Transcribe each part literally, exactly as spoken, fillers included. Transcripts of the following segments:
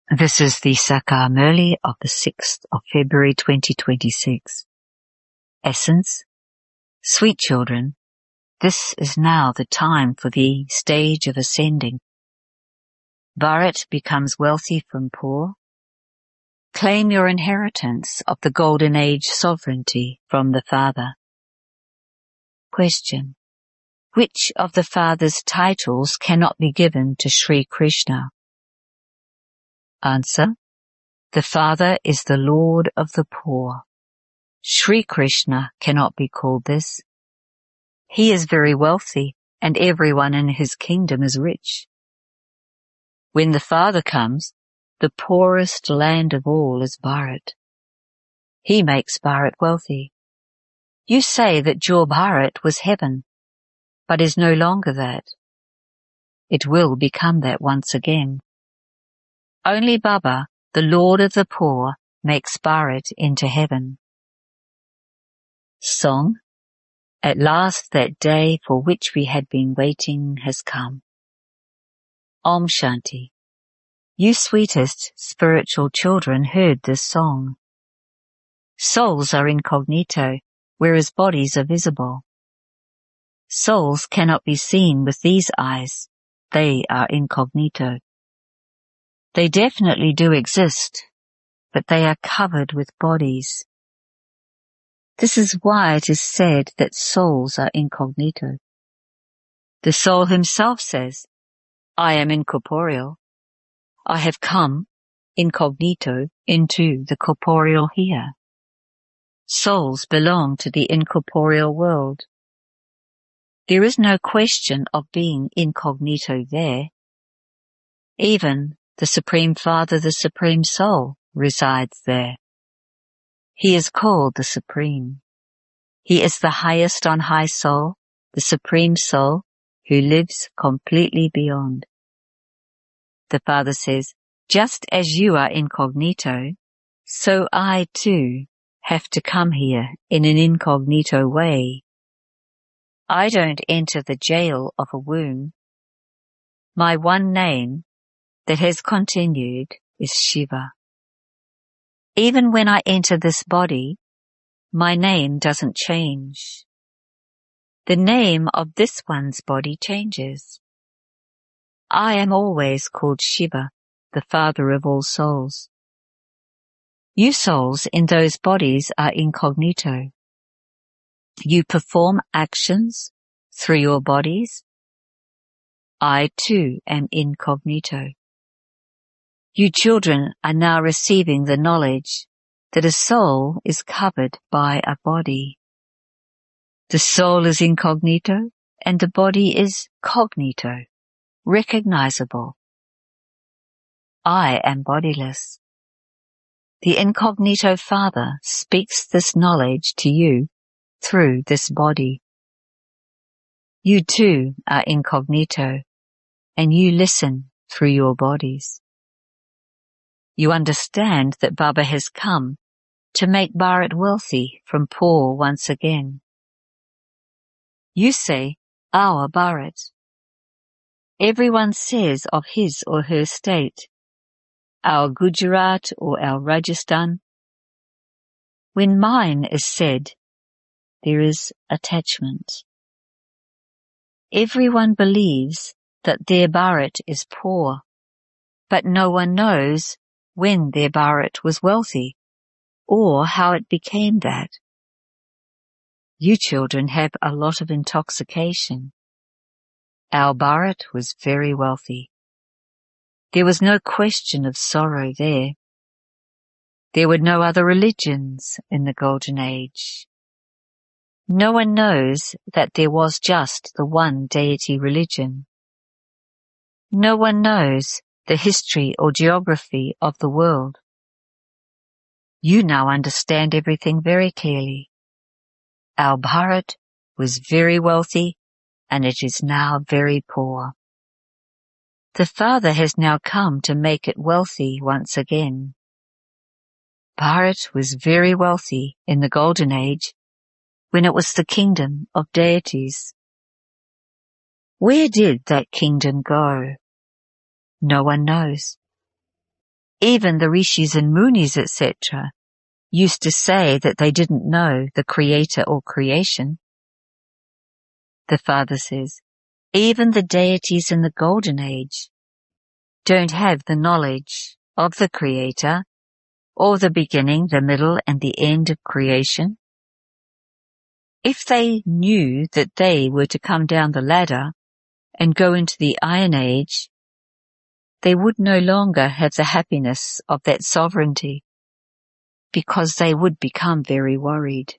This is the Sakar Murli of the sixth of February twenty twenty-six. Essence: Sweet children, this is now the time for the stage of ascending. Bharat becomes wealthy from poor. Claim your inheritance of the Golden Age sovereignty from the Father. Question: Which of the Father's titles cannot be given to Sri Krishna? Answer: The Father is the Lord of the poor. Sri Krishna cannot be called this. He is very wealthy, and everyone in his kingdom is rich. When the Father comes, the poorest land of all is Bharat. He makes Bharat wealthy. You say that your Bharat was heaven, but is no longer that. It will become that once again. Only Baba, the Lord of the poor, makes Bharat into heaven. Song: At last that day for which we had been waiting has come. Om Shanti. You sweetest spiritual children heard this song. Souls are incognito, whereas bodies are visible. Souls cannot be seen with these eyes. They are incognito. They definitely do exist, but they are covered with bodies. This is why it is said that souls are incognito. The soul himself says, I am incorporeal. I have come, incognito, into the corporeal here. Souls belong to the incorporeal world. There is no question of being incognito there. Even the Supreme Father, the Supreme Soul, resides there. He is called the Supreme. He is the highest on high soul, the Supreme Soul, who lives completely beyond. The Father says, just as you are incognito, so I too have to come here in an incognito way. I don't enter the jail of a womb. My one name that has continued is Shiva. Even when I enter this body, my name doesn't change. The name of this one's body changes. I am always called Shiva, the Father of all souls. You souls in those bodies are incognito. You perform actions through your bodies. I too am incognito. You children are now receiving the knowledge that a soul is covered by a body. The soul is incognito and the body is cognito, recognizable. I am bodiless. The incognito Father speaks this knowledge to you through this body. You too are incognito, and you listen through your bodies. You understand that Baba has come to make Bharat wealthy from poor once again. You say, our Bharat. Everyone says of his or her state, our Gujarat or our Rajasthan. When mine is said, there is attachment. Everyone believes that their Bharat is poor, but no one knows when their Bharat was wealthy, or how it became that. You children have a lot of intoxication. Our Bharat was very wealthy. There was no question of sorrow there. There were no other religions in the Golden Age. No one knows that there was just the one deity religion. No one knows the history or geography of the world. You now understand everything very clearly. Our Bharat was very wealthy, and it is now very poor. The Father has now come to make it wealthy once again. Bharat was very wealthy in the Golden Age, when it was the kingdom of deities. Where did that kingdom go? No one knows. Even the rishis and munis, et cetera, used to say that they didn't know the Creator or creation. The Father says, even the deities in the Golden Age don't have the knowledge of the Creator or the beginning, the middle, and the end of creation. If they knew that they were to come down the ladder and go into the Iron Age, they would no longer have the happiness of that sovereignty, because they would become very worried.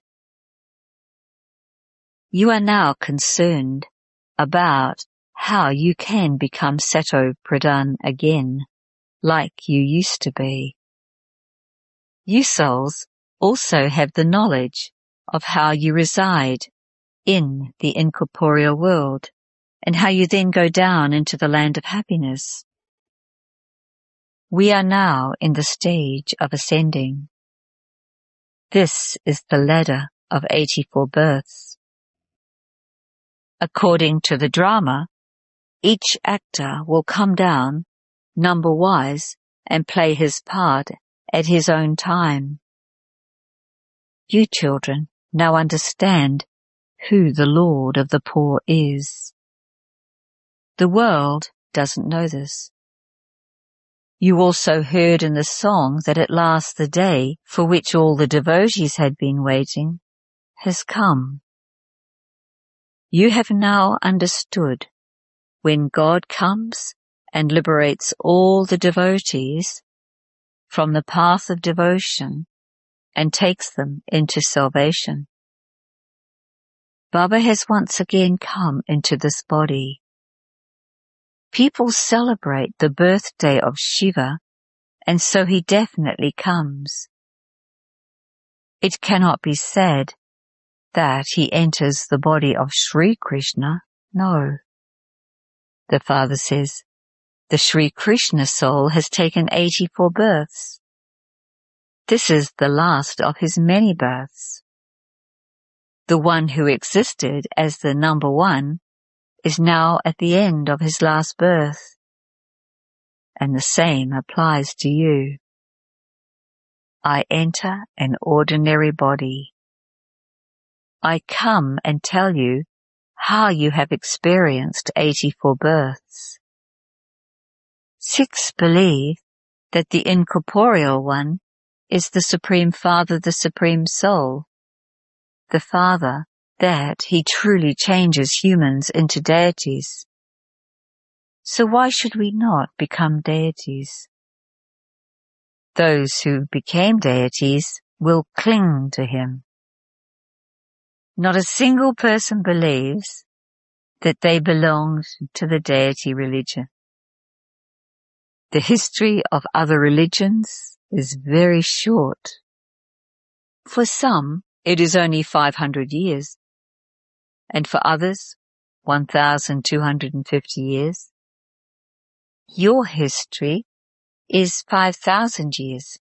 You are now concerned about how you can become Sato Pradhan again, like you used to be. You souls also have the knowledge of how you reside in the incorporeal world, and how you then go down into the land of happiness. We are now in the stage of ascending. This is the ladder of eighty-four births. According to the drama, each actor will come down number-wise and play his part at his own time. You children now understand who the Lord of the poor is. The world doesn't know this. You also heard in the song that at last the day for which all the devotees had been waiting has come. You have now understood when God comes and liberates all the devotees from the path of devotion and takes them into salvation. Baba has once again come into this body. People celebrate the birthday of Shiva, and so he definitely comes. It cannot be said that he enters the body of Sri Krishna. No. The Father says, the Sri Krishna soul has taken eighty-four births. This is the last of his many births. The one who existed as the number one is now at the end of his last birth. And the same applies to you. I enter an ordinary body. I come and tell you how you have experienced eighty-four births. Sikhs believe that the incorporeal one is the Supreme Father, the Supreme Soul, the Father that he truly changes humans into deities. So why should we not become deities? Those who became deities will cling to him. Not a single person believes that they belonged to the deity religion. The history of other religions is very short. For some, it is only five hundred years, and for others, one thousand two hundred fifty years. Your history is five thousand years.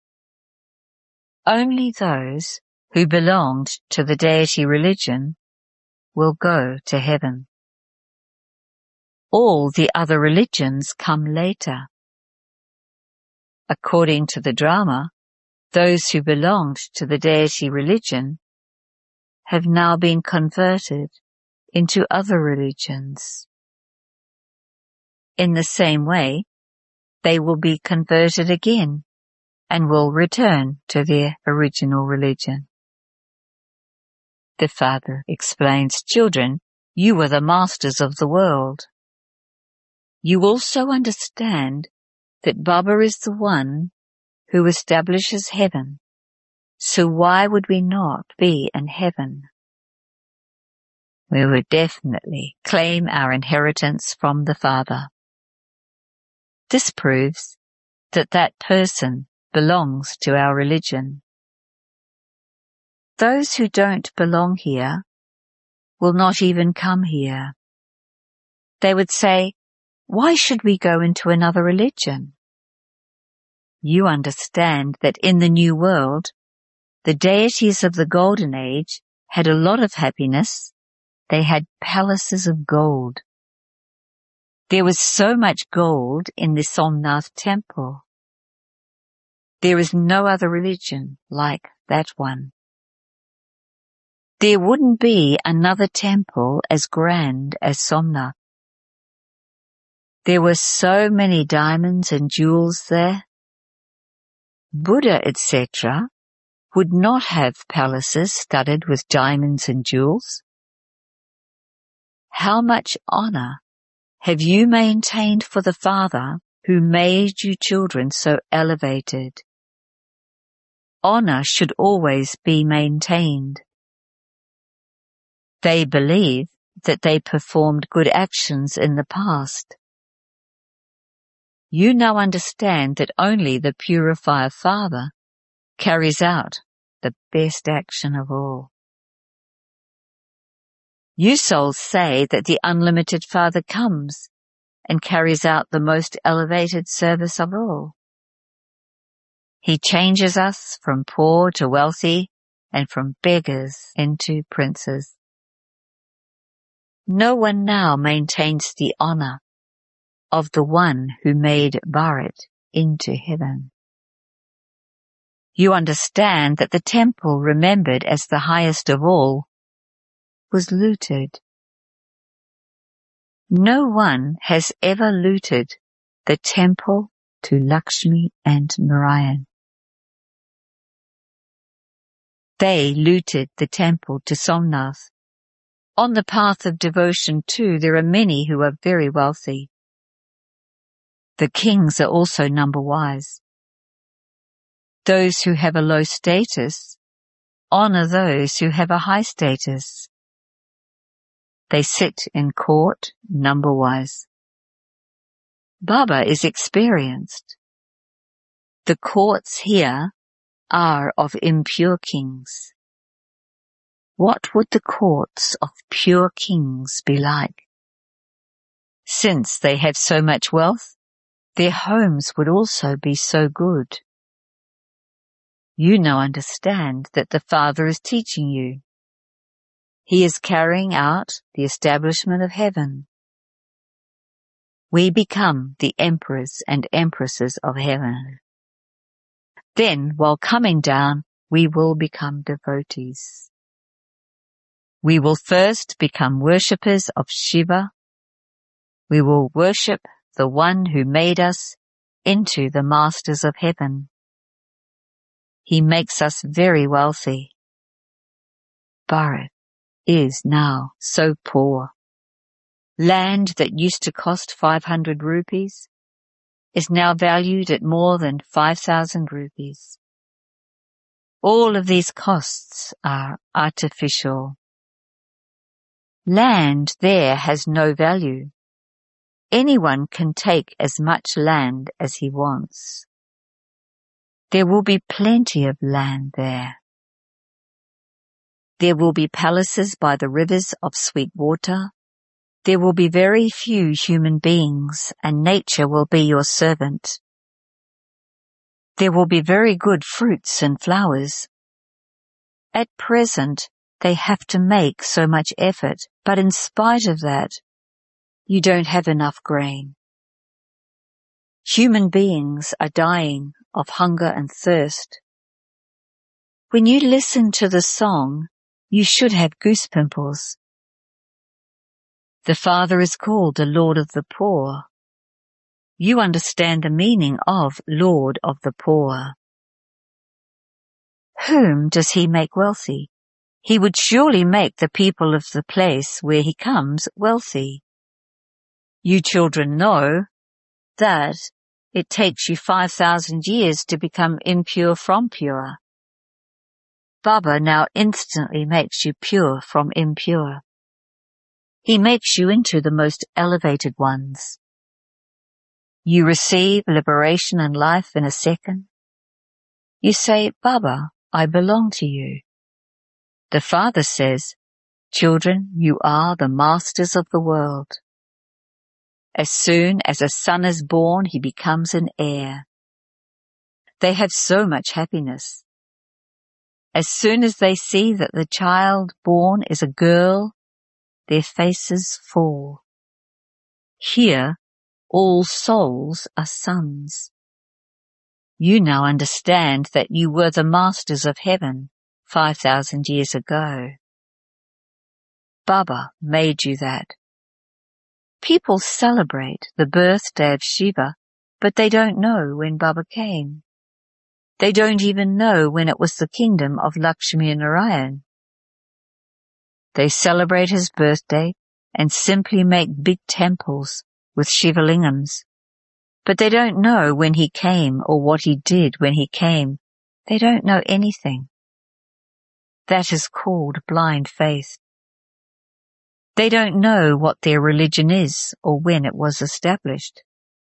Only those who belonged to the deity religion will go to heaven. All the other religions come later. According to the drama, those who belonged to the deity religion have now been converted into other religions. In the same way, they will be converted again and will return to their original religion. The Father explains, children, you are the masters of the world. You also understand that Baba is the one who establishes heaven, so why would we not be in heaven? We would definitely claim our inheritance from the Father. This proves that that person belongs to our religion. Those who don't belong here will not even come here. They would say, why should we go into another religion? You understand that in the new world, the deities of the Golden Age had a lot of happiness. They had palaces of gold. There was so much gold in the Somnath temple. There is no other religion like that one. There wouldn't be another temple as grand as Somnath. There were so many diamonds and jewels there. Buddha, et cetera, would not have palaces studded with diamonds and jewels. How much honor have you maintained for the Father who made you children so elevated? Honor should always be maintained. They believe that they performed good actions in the past. You now understand that only the Purifier Father carries out the best action of all. You souls say that the unlimited Father comes and carries out the most elevated service of all. He changes us from poor to wealthy and from beggars into princes. No one now maintains the honor of the one who made Bharat into heaven. You understand that the temple remembered as the highest of all was looted. No one has ever looted the temple to Lakshmi and Narayan. They looted the temple to Somnath. On the path of devotion too, there are many who are very wealthy. The kings are also number wise. Those who have a low status honor those who have a high status. They sit in court number wise. Baba is experienced. The courts here are of impure kings. What would the courts of pure kings be like? Since they have so much wealth, their homes would also be so good. You now understand that the Father is teaching you. He is carrying out the establishment of heaven. We become the emperors and empresses of heaven. Then, while coming down, we will become devotees. We will first become worshippers of Shiva. We will worship the one who made us into the masters of heaven. He makes us very wealthy. Bharat is now so poor. Land that used to cost five hundred rupees is now valued at more than five thousand rupees. All of these costs are artificial. Land there has no value. Anyone can take as much land as he wants. There will be plenty of land there. There will be palaces by the rivers of sweet water. There will be very few human beings, and nature will be your servant. There will be very good fruits and flowers. At present, they have to make so much effort, but in spite of that, you don't have enough grain. Human beings are dying of hunger and thirst. When you listen to the song, you should have goose pimples. The Father is called the Lord of the Poor. You understand the meaning of Lord of the Poor. Whom does he make wealthy? He would surely make the people of the place where he comes wealthy. You children know that it takes you five thousand years to become impure from pure. Baba now instantly makes you pure from impure. He makes you into the most elevated ones. You receive liberation and life in a second. You say, Baba, I belong to you. The Father says, children, you are the masters of the world. As soon as a son is born, he becomes an heir. They have so much happiness. As soon as they see that the child born is a girl, their faces fall. Here, all souls are sons. You now understand that you were the masters of heaven five thousand years ago. Baba made you that. People celebrate the birthday of Shiva, but they don't know when Baba came. They don't even know when it was the kingdom of Lakshmi and Narayan. They celebrate his birthday and simply make big temples with Shivalingams. But they don't know when he came or what he did when he came. They don't know anything. That is called blind faith. They don't know what their religion is or when it was established.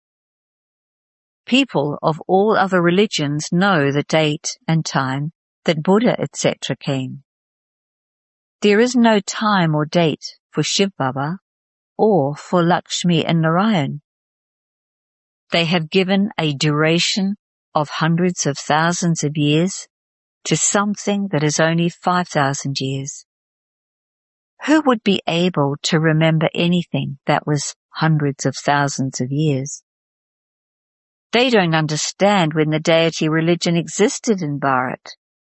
People of all other religions know the date and time that Buddha et cetera came. There is no time or date for Shiv Baba or for Lakshmi and Narayan. They have given a duration of hundreds of thousands of years to something that is only five thousand years. Who would be able to remember anything that was hundreds of thousands of years? They don't understand when the deity religion existed in Bharat.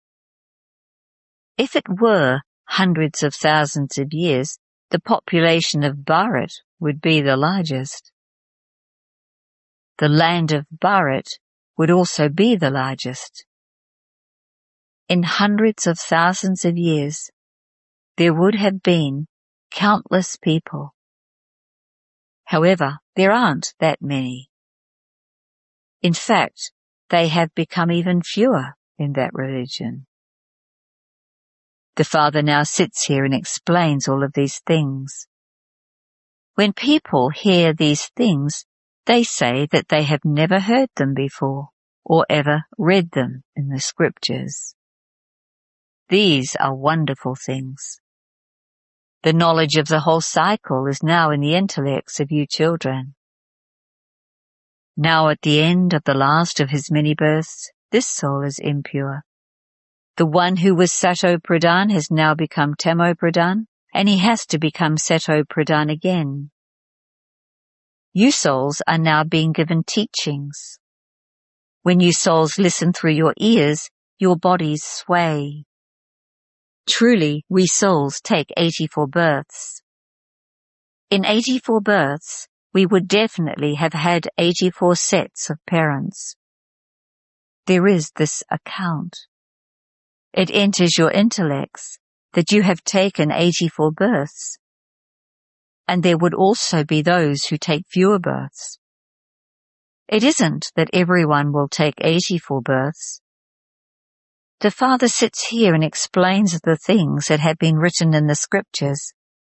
If it were hundreds of thousands of years, the population of Bharat would be the largest. The land of Bharat would also be the largest. In hundreds of thousands of years, there would have been countless people. However, there aren't that many. In fact, they have become even fewer in that religion. The Father now sits here and explains all of these things. When people hear these things, they say that they have never heard them before or ever read them in the scriptures. These are wonderful things. The knowledge of the whole cycle is now in the intellects of you children. Now at the end of the last of his many births, this soul is impure. The one who was Sato Pradhan has now become Tamo Pradhan, and he has to become Sato Pradhan again. You souls are now being given teachings. When you souls listen through your ears, your bodies sway. Truly, we souls take eighty-four births. In eighty-four births, we would definitely have had eighty-four sets of parents. There is this account. It enters your intellects that you have taken eighty-four births. And there would also be those who take fewer births. It isn't that everyone will take eighty-four births. The Father sits here and explains the things that have been written in the scriptures.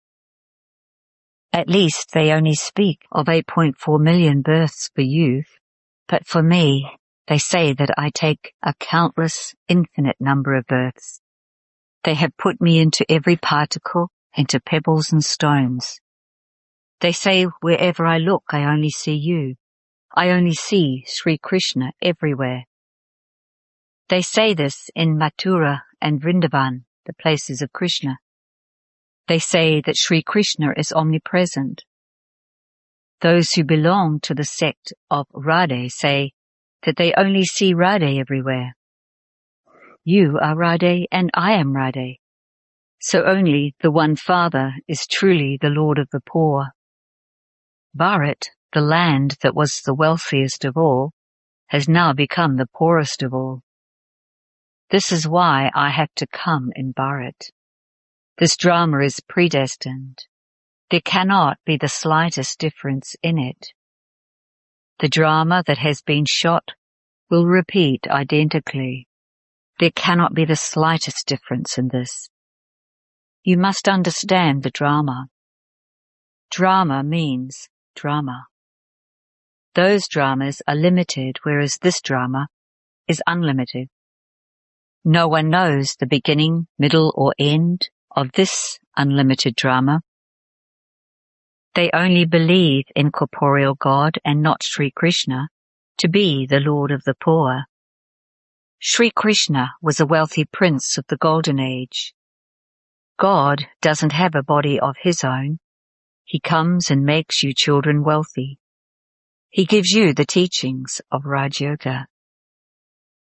At least they only speak of eight point four million births for you, but for me, they say that I take a countless, infinite number of births. They have put me into every particle, into pebbles and stones. They say wherever I look, I only see you. I only see Sri Krishna everywhere. They say this in Mathura and Vrindavan, the places of Krishna. They say that Sri Krishna is omnipresent. Those who belong to the sect of Radhe say that they only see Radhe everywhere. You are Radhe and I am Radhe. So only the one Father is truly the Lord of the poor. Bharat, the land that was the wealthiest of all, has now become the poorest of all. This is why I have to come in Bharat. This drama is predestined. There cannot be the slightest difference in it. The drama that has been shot will repeat identically. There cannot be the slightest difference in this. You must understand the drama. Drama means drama. Those dramas are limited, whereas this drama is unlimited. No one knows the beginning, middle, or end of this unlimited drama. They only believe in corporeal God and not Sri Krishna to be the Lord of the poor. Sri Krishna was a wealthy prince of the Golden Age. God doesn't have a body of his own. He comes and makes you children wealthy. He gives you the teachings of Raj Yoga.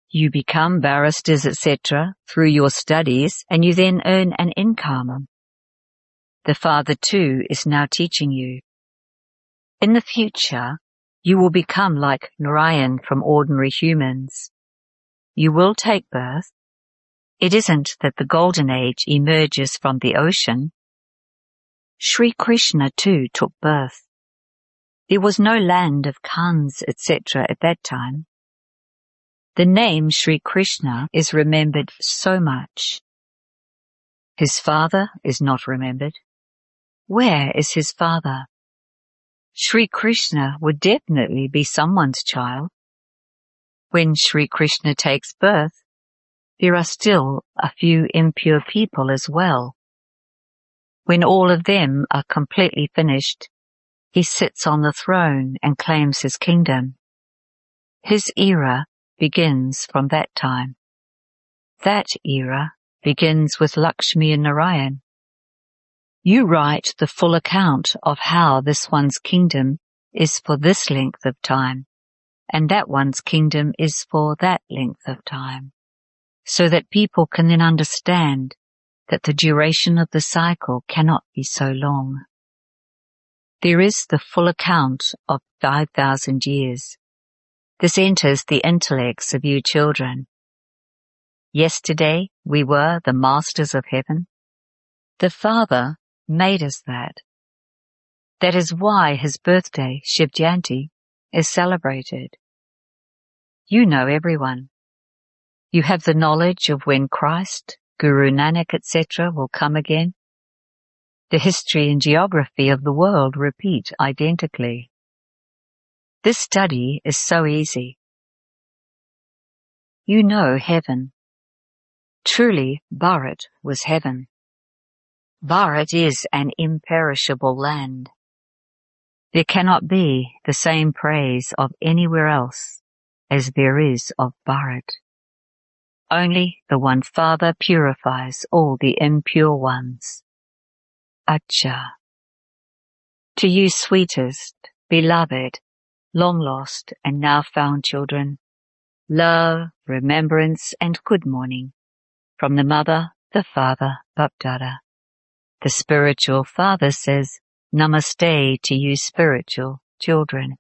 You become barristers, et cetera through your studies, and you then earn an income. The Father too is now teaching you. In the future, you will become like Narayan from ordinary humans. You will take birth. It isn't that the golden age emerges from the ocean. Sri Krishna too took birth. There was no land of Kans, et cetera at that time. The name Sri Krishna is remembered so much. His father is not remembered. Where is his father? Sri Krishna would definitely be someone's child. When Sri Krishna takes birth, there are still a few impure people as well. When all of them are completely finished, he sits on the throne and claims his kingdom. His era begins from that time. That era begins with Lakshmi and Narayan. You write the full account of how this one's kingdom is for this length of time, and that one's kingdom is for that length of time, so that people can then understand that the duration of the cycle cannot be so long. There is the full account of five thousand years. This enters the intellects of you children. Yesterday we were the masters of heaven. The Father made us that. That is why his birthday, Shiv Jayanti, is celebrated. You know everyone. You have the knowledge of when Christ, Guru Nanak, et cetera will come again. The history and geography of the world repeat identically. This study is so easy. You know heaven. Truly, Bharat was heaven. Bharat is an imperishable land. There cannot be the same praise of anywhere else as there is of Bharat. Only the one Father purifies all the impure ones. Acha. To you sweetest, beloved, long lost and now found children, love, remembrance and good morning from the Mother, the Father, Bapdada. The spiritual Father says, Namaste to you spiritual children.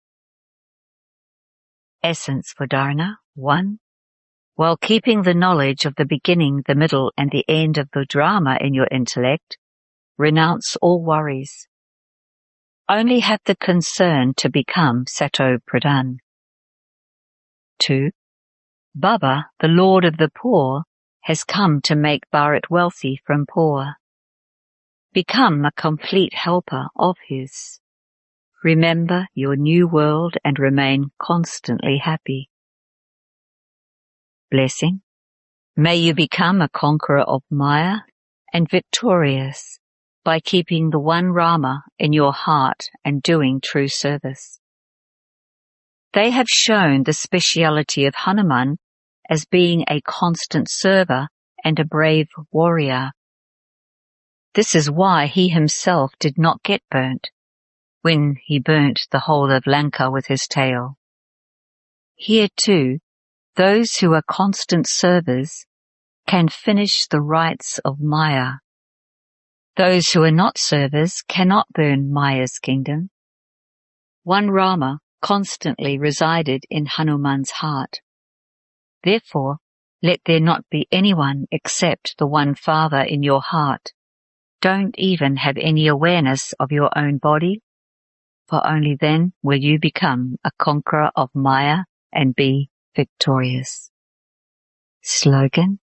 Essence for Dharana. One. While keeping the knowledge of the beginning, the middle and the end of the drama in your intellect, renounce all worries. Only have the concern to become Sato Pradhan. Two. Baba, the Lord of the poor, has come to make Bharat wealthy from poor. Become a complete helper of his. Remember your new world and remain constantly happy. Blessing. May you become a conqueror of Maya and victorious by keeping the one Rama in your heart and doing true service. They have shown the speciality of Hanuman as being a constant server and a brave warrior. This is why he himself did not get burnt when he burnt the whole of Lanka with his tail. Here too, those who are constant servers can finish the rites of Maya. Those who are not servers cannot burn Maya's kingdom. One Rama constantly resided in Hanuman's heart. Therefore, let there not be anyone except the one Father in your heart. Don't even have any awareness of your own body, for only then will you become a conqueror of Maya and be victorious. Slogan.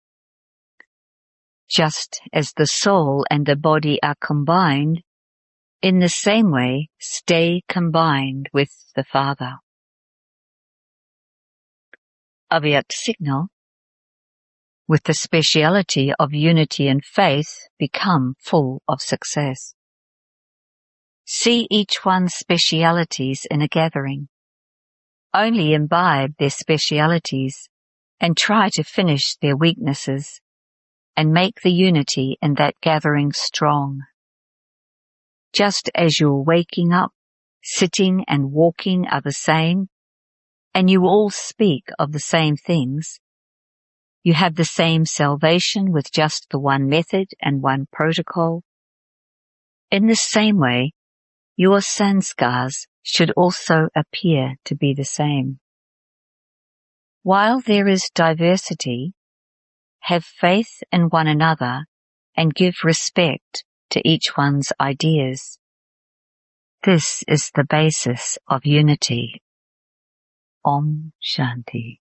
Just as the soul and the body are combined, in the same way stay combined with the Father. Avyakt signal. With the speciality of unity and faith, become full of success. See each one's specialities in a gathering. Only imbibe their specialities and try to finish their weaknesses and make the unity in that gathering strong. Just as your waking up, sitting and walking are the same, and you all speak of the same things. You have the same salvation with just the one method and one protocol. In the same way, your sanskars should also appear to be the same. While there is diversity, have faith in one another and give respect to each one's ideas. This is the basis of unity. Om Shanti.